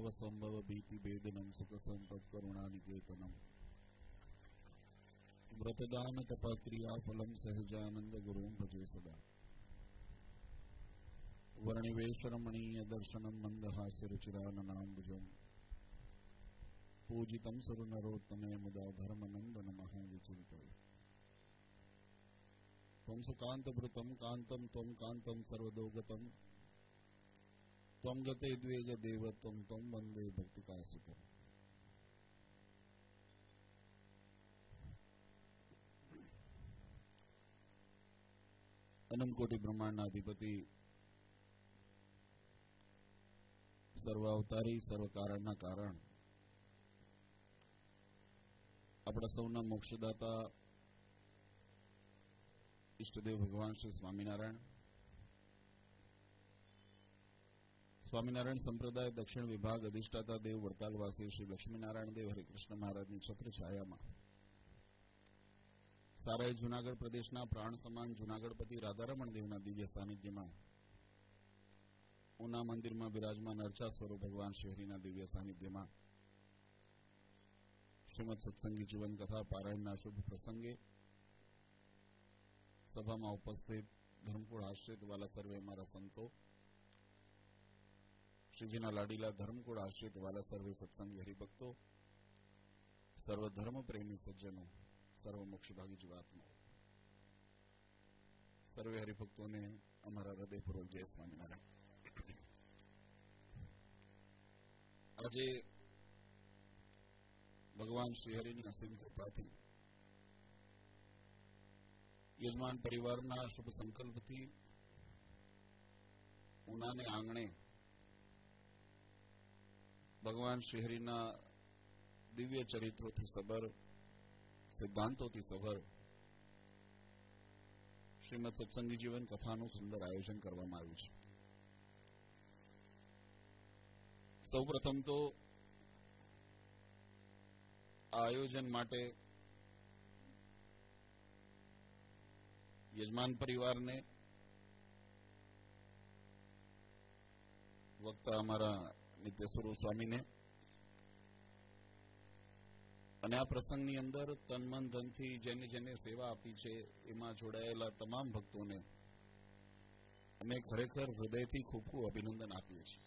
सर्वसंभव भीति भेदनम सुख संपद करुणानिकेतनम व्रतदान तपाक्रिया फलम सहजानंद गुरुं भजे सदा वर्णिवेश रमणीय दर्शनम मंदहास्य रुचिराननाम्बुजम पूजितं सुरनरोत्तमे मुदा धर्मनंदन महाविचिंतये त्वं सुकान्तभृतं कान्तं त्वं कान्तं सर्वदोगतं त्वं गते द्वेग देवत्वं त्वं वन्दे भक्तिकासितम्। अनंतकोटि ब्रह्मांडाधिपति सर्वावतारी सर्वकारणना कारण अपना सौना मोक्षदाता इष्टदेव भगवान श्री स्वामीनारायण संप्रदाय दक्षिण विभाग अधिष्ठाता देव वरतालवासी श्री लक्ष्मीनारायण देव हरिकृष्ण महाराज की छत्र छाया में सारा जूनागढ़ प्रदेश प्राण समान जूनागढ़पति राधारमण देवना दिव्य सानिध्य में ऊना मंदिर में विराजमान अर्चा स्वरूप भगवान श्रीहरिना दिव्य सानिध्य में श्रीमद सत्संगी जीवन कथा पारायणना शुभ प्रसंगे सभा में उपस्थित धर्मकूळ आश्रित वाला सर्वे अमारा संतो श्रीजीना लाडीला धर्मकूळ आश्रित वाला सर्वे सत्संगी हरिभक्तो सर्व धर्म प्रेमी सज्जनों सर्व मोक्षभागी जीवात्माओं सर्वे हरिभक्तों ने अमारा हृदयपूर्वक जय स्वामीनारायण। आज भगवान श्रीहरिनी असीम कृपाथी यजमान परिवारना शुभ संकल्पथी ऊनाने आंगणे भगवान श्रीहरिना दिव्य चरित्रोथी सबर सिद्धांतोथी सबर श्रीमद सत्संगी जीवन कथानु सुंदर आयोजन करवामां आव्युं छे। सौ प्रथम तो आयोजन माटे यजमान परिवार ने वक्ता अमारा नित्य स्वरूप स्वामी ने અને આ પ્રસંગની અંદર તન મન ધનથી જેને જેને સેવા આપી છે એમાં જોડાયેલા તમામ ભક્તોને અમે ખરેખર હૃદયથી ખૂબ ખૂબ અભિનંદન આપીએ છીએ।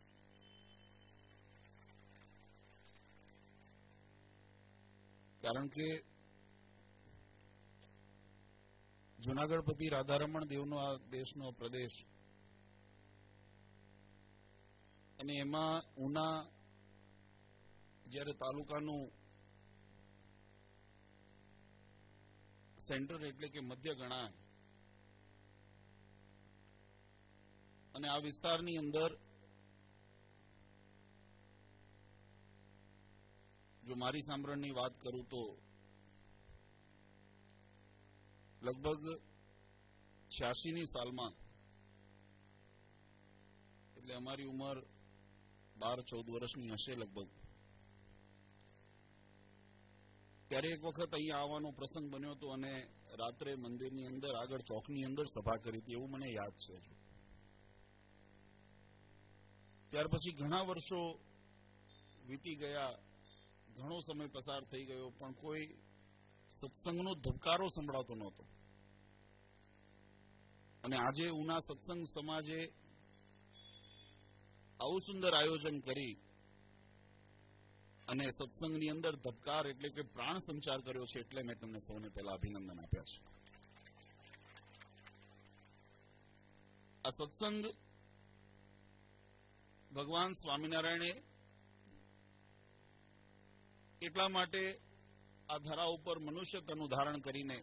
કારણ કે જૂનાગઢપતિ રાધારમણ દેવનો આ દેશનો પ્રદેશ અને એમાં ઉના જ્યારે તાલુકાનું સેન્ટર એટલે કે મધ્ય ગણાય અને આ વિસ્તારની અંદર જો મારી સાંભળની વાત કરું તો લગભગ 86ની સાલમાં એટલે અમારી ઉંમર 12-14 વર્ષની હશે લગભગ ત્યારે એક વખત અહીંયા આવવાનો પ્રસંગ બન્યો હતો અને રાત્રે મંદિરની અંદર આગળ ચોકની અંદર સભા કરી હતી એવું મને યાદ છે। ત્યાર પછી ઘણા વર્ષો વીતી ગયા ઘણો સમય પસાર થઈ ગયો પણ કોઈ સત્સંગનો ધબકારો સંભળાતો નહોતો અને આજે ઉના સત્સંગ સમાજે આવું સુંદર આયોજન કરી અને સત્સંગની અંદર ધબકાર એટલે કે પ્રાણ સંચાર કર્યો છે એટલે મેં તમને સૌને પહેલા અભિનંદન આપ્યા છે। આ સત્સંગ ભગવાન સ્વામિનારાયણે એટલા માટે આ ધરા ઉપર મનુષ્ય તનું ધારણ કરીને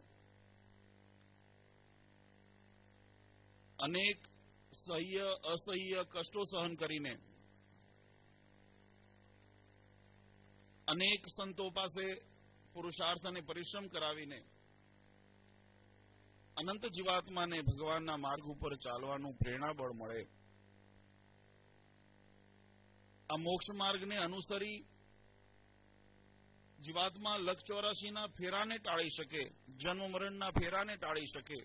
અનેક સહ્ય અસહ્ય કષ્ટો સહન કરીને અનેક સંતો પાસે પુરુષાર્થ અને પરિશ્રમ કરાવીને અનંત જીવાત્માને ભગવાનના માર્ગ ઉપર ચાલવાનું પ્રેરણાબળ મળે આ મોક્ષ માર્ગને અનુસરી જીવાત્મા લખ 84ના ફેરાને ટાળી શકે જન્મ મરણના ફેરાને ટાળી શકે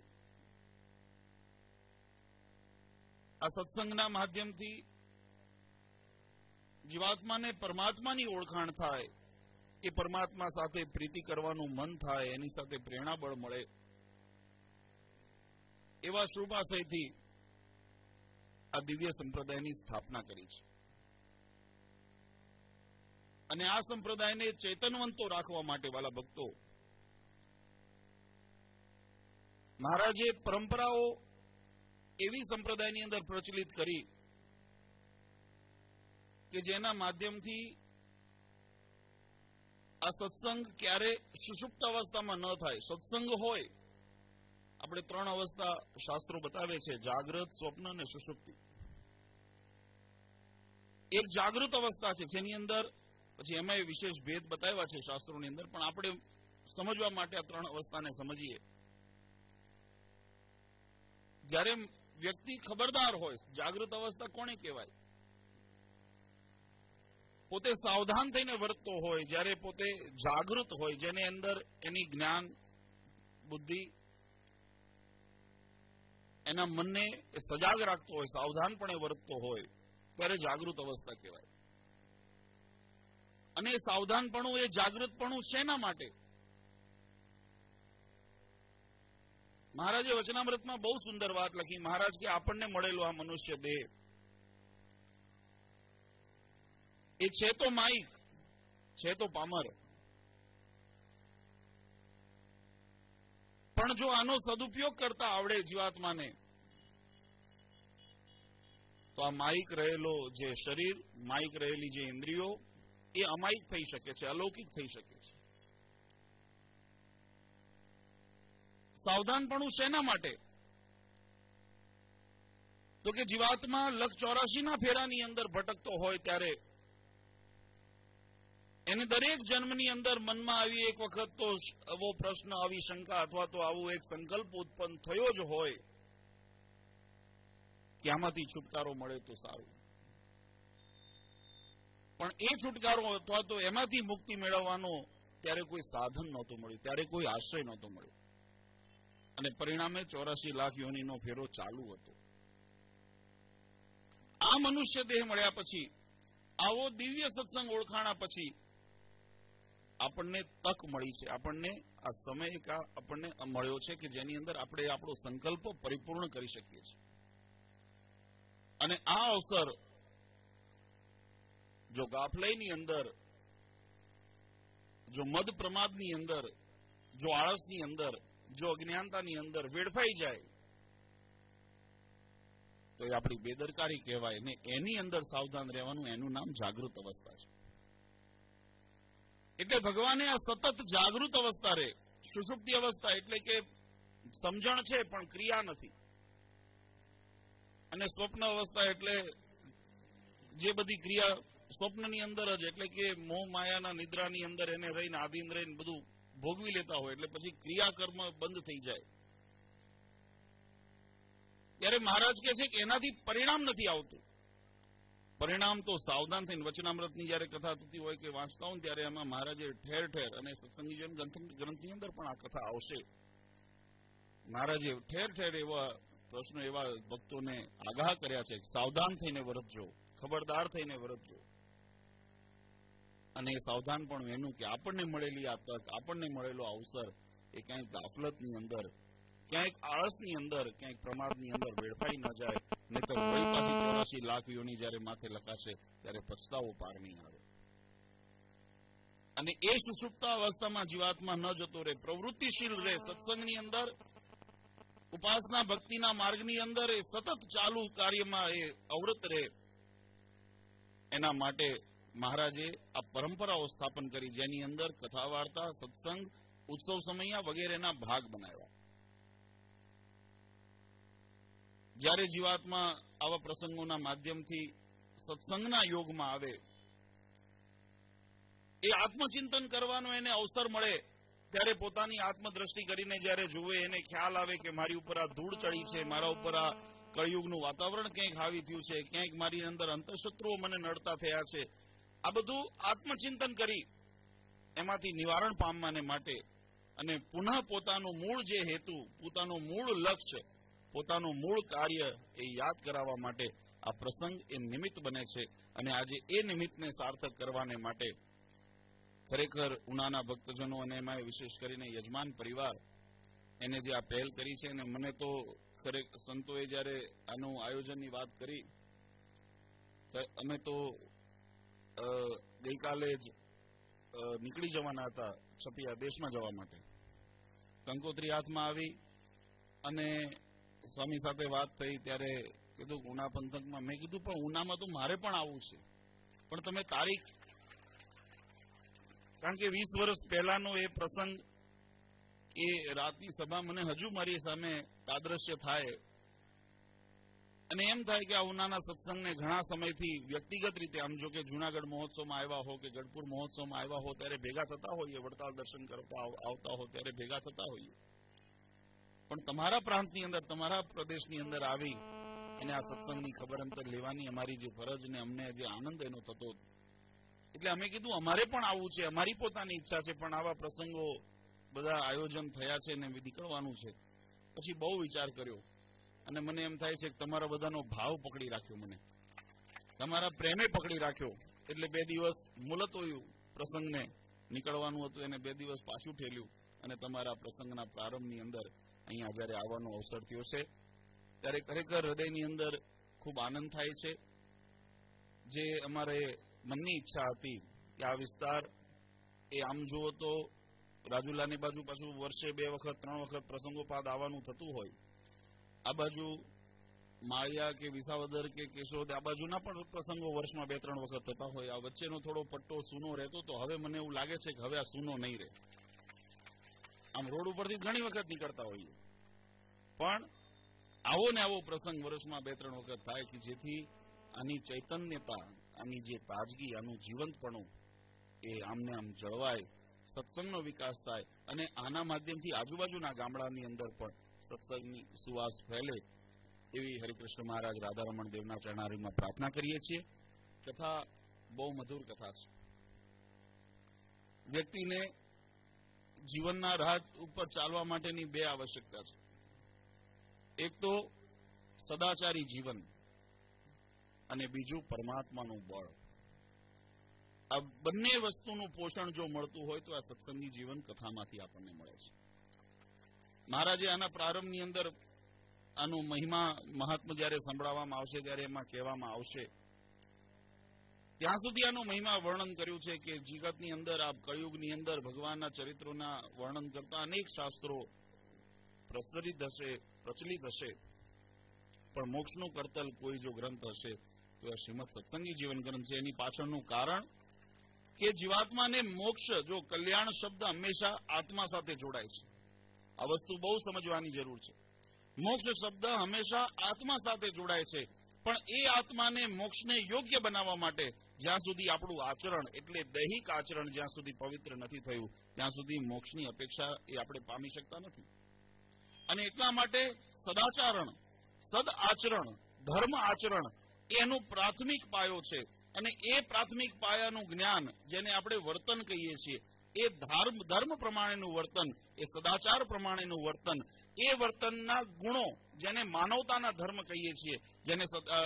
આ સત્સંગના માધ્યમથી જીવાત્માને પરમાત્માની ઓળખાણ થાય, એ પરમાત્મા સાથે પ્રીતિ કરવાનું મન થાય, એની સાથે પ્રેરણાબળ મળે, એવા શુભાશયથી આ દિવ્ય સંપ્રદાયની સ્થાપના કરી છે. અને આ સંપ્રદાયને ચેતનવંતો રાખવા માટે વાલા ભક્તો, મહારાજે પરંપરાઓ એવી સંપ્રદાયની અંદર પ્રચલિત કરી કે જેના માધ્યમથી આ સત્સંગ ક્યારે સુષુપ્ત અવસ્થામાં ન થાય. સત્સંગ હોય, આપણે 3 અવસ્થા શાસ્ત્રો બતાવે છે, જાગ્રત, સ્વપ્ન અને સુષુપ્તિ. એક જાગૃત અવસ્થા છે જેની અંદર પછી એમાં વિશેષ ભેદ બતાવ્યા છે શાસ્ત્રોની અંદર, પણ આપણે સમજવા માટે આ 3 અવસ્થાને સમજીએ. જ્યારે વ્યક્તિ ખબરદાર હોય, જાગૃત અવસ્થા કોને કહેવાય? પોતે સાવધાન થઈને વર્તતો હોય, જ્યારે પોતે જાગૃત હોય, જેને અંદર એની જ્ઞાન બુદ્ધિ એના મનને સજાગ રાખતો હોય, સાવધાનપણે વર્તતો હોય, ત્યારે જાગૃત અવસ્થા કહેવાય. અને એ સાવધાનપણું, એ જાગૃતપણું શેના માટે? મહારાજે વચનામૃતમાં બહુ સુંદર વાત લખી. મહારાજ કે આપણને મળેલો આ મનુષ્ય દેહ એ છે તો માઇક, છે તો પામર, પણ જો આનો સદુપયોગ કરતા આવડે જીવાત્માને, તો આ માઇક રહેલો જે શરીર, માઇક રહેલી જે ઇન્દ્રિયો, એ અમાયિક થઈ શકે છે, અલૌકિક થઈ શકે છે. સાવધાનપણું શેના માટે? તો કે જીવાત્મા લખ 84 ફેરાની અંદર ભટકતો હોય ત્યારે એને દરેક જન્મની અંદર મનમાં આવી એક વખત તો આવો પ્રશ્ન, આવી શંકા અથવા તો આવો એક સંકલ્પ ઉત્પન્ન થયો જ હોય કે આમાંથી છુટકારો મળે તો સારું. પણ એ છુટકારો અથવા તો એમાંથી મુક્તિ મેળવવાનો ત્યારે કોઈ સાધન નહોતું મળ્યું, ત્યારે કોઈ આશ્રય નહોતો મળ્યો. અને પરિણામે 84 લાખ યોનિનો ફેરો ચાલુ હતો. આ મનુષ્ય દેહ મળ્યા પછી, આવો દિવ્ય સત્સંગ ઓળખાણા પછી આપણને તક મળી છે, આપણને આ સમય આપણને મળ્યો છે કે જેની અંદર આપણે આપણો સંકલ્પ પરિપૂર્ણ કરી શકીએ છીએ. અને આ અવસર જો ગાફલાઈની અંદર, જો મદ પ્રમાદની અંદર, જો આળસની અંદર, જો અજ્ઞાનતાની અંદર વેડફાઈ જાય તો એ આપણી બેદરકારી કહેવાય. ને એની અંદર સાવધાન રહેવાનું, એનું નામ જાગૃત અવસ્થા છે. એટલે ભગવાને આ સતત જાગૃત અવસ્થા રહે. સુષુપ્તિ અવસ્થા એટલે કે સમજણ છે પણ ક્રિયા નથી, અને સ્વપ્ન અવસ્થા એટલે જે બધી ક્રિયા સ્વપ્નની અંદર જ, એટલે કે મોહ માયાના નિદ્રાની અંદર એને રહીને આધીન રહીને બધું ભોગવી લેતા હોય, એટલે પછી ક્રિયાકર્મ બંધ થઈ જાય. ત્યારે મહારાજ કહે છે કે એનાથી પરિણામ નથી આવતું. પરિણામ તો સાવધાન થઈને, વચનામૃતની જયારે કથા થતી હોય કે વાંચતા હોય ત્યારે એમાં મહારાજે ઠેર ઠેર, અને સત્સંગી જીવન ગ્રંથની અંદર પણ આ કથા આવશે, મહારાજે ઠેર ઠેર એવા પ્રશ્નો, એવા ભક્તોને આગાહ કર્યા છે, સાવધાન થઈને વર્તજો, ખબરદાર થઈને વર્તજો. અને એ સાવધાન પણ એનું કે આપણને મળેલી આ તક, આપણને મળેલો અવસર એ ક્યાંક ગાફલતની અંદર, ક્યાંક આળસની અંદર, ક્યાંક પ્રમાદની અંદર વેડફાઈ ન જાય, નહીતર વળી પાછી 84 લાખ યોની જયારે માથે લખાશે ત્યારે પછતાવો પાર નહીં આવે. અને એ સુષુપ્ત અવસ્થામાં જીવાત્મા ન જતો રહે, પ્રવૃત્તિશીલ રહે, સત્સંગની અંદર, ઉપાસના ભક્તિના માર્ગની અંદર એ સતત ચાલુ કાર્યમાં એ અવૃત રહે. એના માટે મહારાજે આ પરંપરાઓ સ્થાપન કરી, જેની અંદર કથા વાર્તા, સત્સંગ, ઉત્સવ સમયા વગેરેના ભાગ બનાવ્યા. જ્યારે જીવાત્મા આવા પ્રસંગોના માધ્યમથી સત્સંગના યોગમાં આવે, એ આત્મચિંતન કરવાનો એને અવસર મળે, ત્યારે પોતાની આત્મદ્રષ્ટિ કરીને જ્યારે જુએ, એને ખ્યાલ આવે કે મારી ઉપર આ ધૂળ ચડી છે, મારા ઉપર આ કળિયુગનું વાતાવરણ ક્યાંક હાવી થયું છે, ક્યાંક મારી અંદર અંતઃશત્રુઓ મને નડતા થયા છે. આ બધું આત્મચિંતન કરી એમાંથી નિવારણ પામવાને માટે અને પુનઃ પોતાનું મૂળ જે હેતુ, પોતાનું મૂળ લક્ષ્ય, પોતાનું મૂળ કાર્ય એ યાદ કરાવવા માટે આ પ્રસંગ એ નિમિત્ત બને છે. અને આજે એ નિમિત્તને સાર્થક કરવાને માટે ખરેખર ઉનાના ભક્તજનો અને એમાં વિશેષ કરીને યજમાન પરિવાર એને જે આ પહેલ કરી છે, અને મને તો ખરેખર સંતોએ જયારે આનું આયોજનની વાત કરી, અમે તો ગઈકાલે જ નીકળી જવાના હતા છપિયા દેશમાં જવા માટે. કંકોત્રી હાથમાં આવી અને સ્વામી સાથે વાત થઈ ત્યારે કીધું ઉના પંથકમાં. મેં કીધું પણ ઉનામાં તો મારે પણ આવવું છે, પણ તમે તારીખ, કારણ કે 20 વર્ષ પહેલાનો એ પ્રસંગ, એ રાતની સભા મને હજુ મારી સામે તાદ્રશ્ય થાય અને એમ થાય કે આ ઉનાના સત્સંગને ઘણા સમયથી વ્યક્તિગત રીતે, આમ જો કે જુનાગઢ મહોત્સવમાં આવ્યા હો કે ગઢપુર મહોત્સવમાં આવ્યા હો ત્યારે ભેગા થતા હોઈએ, વડતાલ દર્શન કરતા આવતા હો ત્યારે ભેગા થતા હોઈએ, પણ તમારા પ્રાંતની અંદર, તમારા પ્રદેશની અંદર આવી અને આ સત્સંગની ખબર અંતર લેવાની અમારી જે ફરજ ને અમને જે આનંદ એનો થતો, એટલે અમે કીધું અમારે પણ આવવું છે, અમારી પોતાની ઈચ્છા છે, પણ આવા પ્રસંગો બધા આયોજન થયા છે ને નીકળવાનું છે. પછી બહુ વિચાર કર્યો અને મને એમ થાય છે કે તમારા બધાનો ભાવ પકડી રાખ્યો, મને તમારા પ્રેમે પકડી રાખ્યો, એટલે 2 દિવસ મુલતવી પ્રસંગને નીકળવાનું હતું એને 2 દિવસ પાછું ઠેલ્યું અને તમારા પ્રસંગના પ્રારંભની અંદર અહીંયા જયારે આવવાનો અવસર થયો છે ત્યારે ખરેખર હૃદયની અંદર ખૂબ આનંદ થાય છે. જે અમારે મનની ઈચ્છા હતી કે આ વિસ્તાર એ આમ જુઓ તો રાજુલાની બાજુ પાછું વર્ષે 2 વખત 3 વખત પ્રસંગોપાત આવવાનું થતું હોય, આ બાજુ માળિયા કે વિસાવદર કે કેશોદ આ બાજુના પણ પ્રસંગો વર્ષમાં 2-3 વખત થતા હોય, આ વચ્ચેનો થોડો પટ્ટો સૂનો રહેતો, તો હવે મને એવું લાગે છે કે હવે આ સૂનો નહીં રહે. આમ રોડ ઉપરથી ઘણી વખત નીકળતા હોઈએ, પણ આવો ને આવો પ્રસંગ વર્ષમાં 2-3 વખત થાય કે જેથી આની ચૈતન્યતા, આની જે તાજગી, આનું જીવંતપણું એ આમને આમ જળવાય, સત્સંગનો વિકાસ થાય અને આના માધ્યમથી આજુબાજુના ગામડાની અંદર પણ સત્સંગની સુવાસ ફેલે એવી હરિકૃષ્ણ મહારાજ રાધારમણ દેવના ચરણારીમાં પ્રાર્થના કરીએ છીએ. કથા બહુ મધુર કથા છે. વ્યક્તિને જીવનના રાહ ઉપર ચાલવા માટેની 2 આવશ્યકતા છે. એક તો સદાચારી જીવન અને બીજું પરમાત્માનું બળ. આ બંને વસ્તુનું પોષણ જો મળતું હોય તો આ સત્સંગી જીવન કથામાંથી આપણને મળે છે. મહારાજે આના પ્રારંભની અંદર આનું મહિમા મહાત્મા જયારે સંભળાવવામાં આવશે ત્યારે એમાં કહેવામાં આવશે, ત્યાં સુધી આનું મહિમા વર્ણન કર્યું છે કે જગતની અંદર, આ કળિયુગની અંદર ભગવાનના ચરિત્રોના વર્ણન કરતા અનેક શાસ્ત્રો પ્રચલિત હશે, પણ મોક્ષનું કરતલ કોઈ જો ગ્રંથ હશે તો આ શ્રીમદ સત્સંગી જીવન ગ્રંથ છે. એની પાછળનું કારણ કે જીવાત્માને મોક્ષ, જો કલ્યાણ શબ્દ હંમેશા આત્મા સાથે જોડાય છે, આ વસ્તુ બહુ સમજવાની જરૂર છે. મોક્ષ શબ્દ હંમેશા આત્મા સાથે જોડાય છે, પણ એ આત્માને મોક્ષને યોગ્ય બનાવવા માટે જ્યાં સુધી આપણું આચરણ, એટલે દૈહિક આચરણ જ્યાં સુધી પવિત્ર નથી થયું ત્યાં સુધી મોક્ષની અપેક્ષા એ આપણે પામી શકતા નથી. અને એટલા માટે સદાચરણ, સદ આચરણ, ધર્મ આચરણ એનો પ્રાથમિક પાયો છે. અને એ પ્રાથમિક પાયાનું જ્ઞાન, જેને આપણે વર્તન કહીએ છીએ, એ ધર્મ પ્રમાણેનું વર્તન, એ સદાચાર પ્રમાણેનું વર્તન, એ વર્તનના ગુણો, જેને માનવતાના ધર્મ કહીએ છીએ, જેને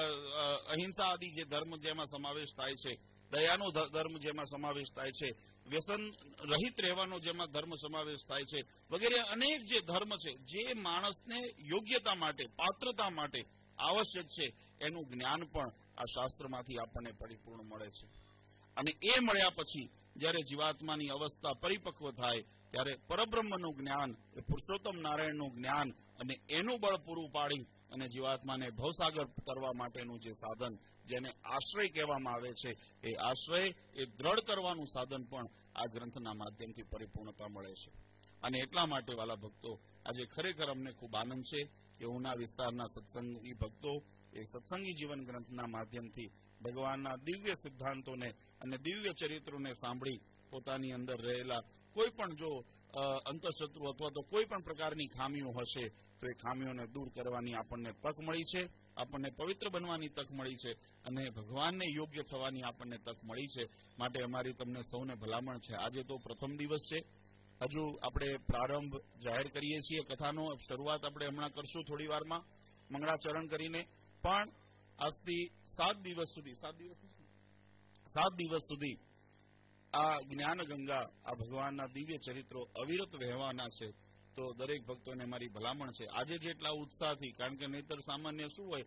અહિંસા આદિ જે ધર્મ જેમાં સમાવેશ થાય છે, દયાનો ધર્મ જેમાં સમાવેશ થાય છે, વ્યસન રહિત રહેવાનો જેમાં ધર્મ સમાવેશ થાય છે, વગેરે અનેક જે ધર્મ છે, જે માણસને યોગ્યતા માટે, પાત્રતા માટે આવશ્યક છે, એનું જ્ઞાન પણ આ શાસ્ત્રમાંથી આપણને પરિપૂર્ણ મળે છે. અને એ મળ્યા પછી જ્યારે જીવાત્માની અવસ્થા પરિપક્વ થાય ત્યારે પરબ્રહ્મનું જ્ઞાન, એ પુરુષોત્તમ નારાયણનું જ્ઞાન, અને એનું બળ પૂરું પાડી અને જીવાત્માને ભવસાગર તરવા માટેનું જે સાધન, જેને આશ્રય કહેવામાં આવે છે, એ આશ્રય, એ દ્રઢ કરવાનું સાધન પણ આ ગ્રંથના માધ્યમથી પરિપૂર્ણતા મળે છે. અને એટલા માટે વાલા ભક્તો, આજે ખરેખર અમને ખૂબ આનંદ છે કે ઉના વિસ્તારના સત્સંગી ભક્તો એ સત્સંગી જીવન ગ્રંથના માધ્યમથી ભગવાનના દિવ્ય સિદ્ધાંતોને અને દિવ્ય ચરિત્રોને સાંભળી પોતાની અંદર રહેલા કોઈ પણ જો અંતઃશત્રુ અથવા તો કોઈ પણ પ્રકારની ખામીઓ હશે તો એ ખામીઓને દૂર કરવાની આપણને તક મળી છે, આપણને પવિત્ર બનવાની તક મળી છે, અને ભગવાનને યોગ્ય થવાની આપણને તક મળી છે. માટે અમારી તમને સૌને ભલામણ છે. આજે તો પ્રથમ દિવસ છે, હજુ આપણે પ્રારંભ જાહેર કરીએ છીએ કથાનો. શરૂઆત આપણે હમણાં કરશું થોડી વારમાં મંગળાચરણ કરીને, પણ આજથી 7 દિવસ સુધી 7 દિવસ સુધી આ જ્ઞાન ગંગા, આ ભગવાનના દિવ્ય ચરિત્રો અવિરત વહેવાના છે. તો દરેક ભક્તોને મારી ભલામણ છે, આજે જેટલા ઉત્સાહથી, કારણ કે નહીતર સામાન્ય શું હોય,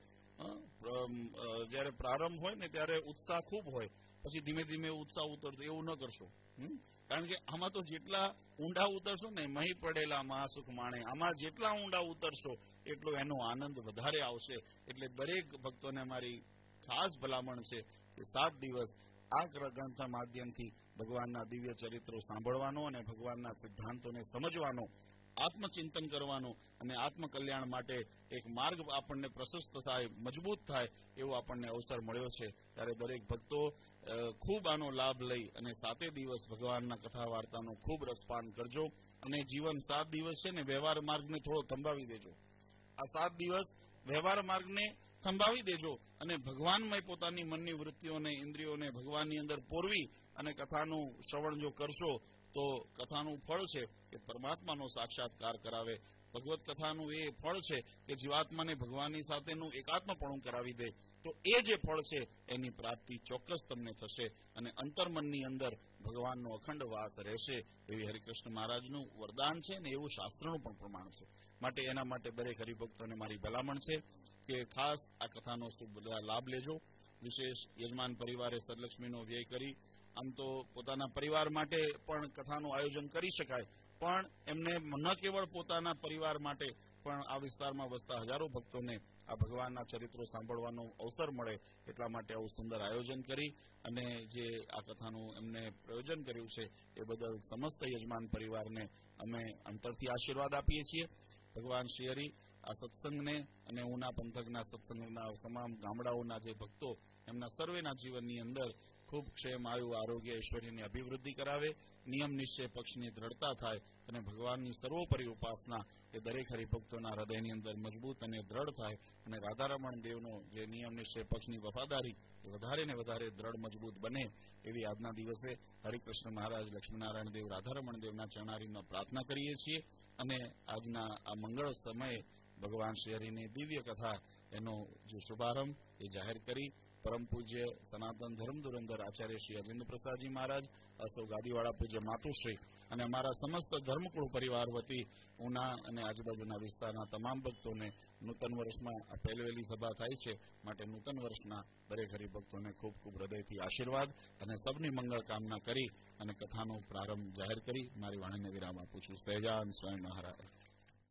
જયારે પ્રારંભ હોય ને ત્યારે ઉત્સાહ ખૂબ હોય, પછી ધીમે ધીમે ઉત્સાહ ઉતરતો, એવું ન કરશો. કારણ કે આમાં તો જેટલા ઊંડા ઉતરશો ને, મહી પડેલા મહાસુખ માણે, આમાં જેટલા ઊંડા ઉતરશો એટલો એનો આનંદ વધારે આવશે. એટલે દરેક ભક્તોને મારી ખાસ ભલામણ છે કે 7 દિવસ આ ગ્રંથ માધ્યમથી ભગવાનના દિવ્ય ચરિત્રો સાંભળવાનો અને ભગવાનના સિદ્ધાંતોને સમજવાનો, આત્મચિંતન કરવાનું અને આત્મકલ્યાણ માટે એક માર્ગ આપણને પ્રશસ્ત થાય, મજબૂત થાય એવો આપણને અવસર મળ્યો છે. ત્યારે દરેક ભક્તો ખૂબ આનો લાભ લઈ અને 7 દિવસ ભગવાનના કથા વાર્તાનો ખૂબ રસપાન કરજો. અને જીવન 7 દિવસ છે ને, વ્યવહાર માર્ગને થોડો થંભાવી દેજો. આ 7 દિવસ વ્યવહાર માર્ગને થંભાવી દેજો અને ભગવાનમય પોતાની મનની વૃત્તિઓને, ઇન્દ્રિયોને ભગવાનની અંદર પોરવી અને કથાનું શ્રવણ જો કરશો તો કથાનું ફળ છે કે પરમાત્માનો સાક્ષાત્કાર કરાવે. ભગવત કથાનું એ ફળ છે કે જીવાત્માને ભગવાનની સાથેનું એકાત્મપણું કરાવી દે. તો એ જે ફળ છે એની પ્રાપ્તિ ચોક્કસ તમને થશે અને અંતર્મનની અંદર ભગવાનનો અખંડ વાસ રહેશે. એવી હરિકૃષ્ણ મહારાજનું વરદાન છે ને એવું શાસ્ત્રનું પણ પ્રમાણ છે. માટે એના માટે દરેક હરિભક્તોને મારી ભલામણ છે કે ખાસ આ કથાનો લાભ લેજો. વિશેષ યજમાન પરિવારે સદલક્ષ્મીનો વ્યય કરી, આમ તો પોતાના પરિવાર માટે પણ કથાનું આયોજન કરી શકાય, પણ એમને ન કેવળ પોતાના પરિવાર માટે પણ આ વિસ્તારમાં વસતા હજારો ભક્તોને આ ભગવાનના ચરિત્રો સાંભળવાનો અવસર મળે એટલા માટે આવું સુંદર આયોજન કરી અને જે આ કથાનું એમને પ્રયોજન કર્યું છે એ બદલ સમસ્ત યજમાન પરિવારને અમે અંતરથી આશીર્વાદ આપીએ છીએ. ભગવાન શ્રી હરિ આ સત્સંગને અને ઉના પંથકના સત્સંગના તમામ ગામડાઓના જે ભક્તો, એમના સર્વેના જીવનની અંદર ખૂબ ક્ષેમ, આયુ, આરોગ્ય, ઐશ્વર્યની અભિવૃદ્ધિ કરાવે, નિયમ નિશ્ચય પક્ષની દ્રઢતા થાય અને ભગવાનની સર્વોપરી ઉપાસના એ દરેક હરિભક્તોના હૃદયની અંદર મજબૂત અને દ્રઢ થાય અને રાધારમણ દેવનો જે નિયમ નિશ્ચય પક્ષની વફાદારી એ વધારે ને વધારે દ્રઢ મજબૂત બને એવી આજના દિવસે હરિકૃષ્ણ મહારાજ, લક્ષ્મીનારાયણ દેવ, રાધારમણ દેવના ચરણારીમાં પ્રાર્થના કરીએ છીએ. અને આજના આ મંગળ સમયે ભગવાન શ્રી હરિની દિવ્ય કથા એનો જે શુભારંભ એ જાહેર કરી પરમ પૂજ્ય સનાતન ધર્મ ધુરંધર આચાર્ય શ્રી અજેન્દ્ર પ્રસાદજી મહારાજ, અસૌ ગાદીવાળા પૂજ્ય માતુશ્રી અને અમારા સમસ્ત ધર્મકુળ પરિવાર વતી ઉના અને આજુબાજુના વિસ્તારના તમામ ભક્તોને નૂતન વર્ષમાં આ પહેલવેલી સભા થાય છે માટે નૂતન વર્ષના દરેક હરિભક્તોને ખૂબ ખૂબ હૃદયથી આશીર્વાદ અને સબની મંગળ કામના કરી અને કથાનો પ્રારંભ જાહેર કરી મારી વાણીને વિરામ આપું છું. સહેજાન સ્વયં મહારાજ.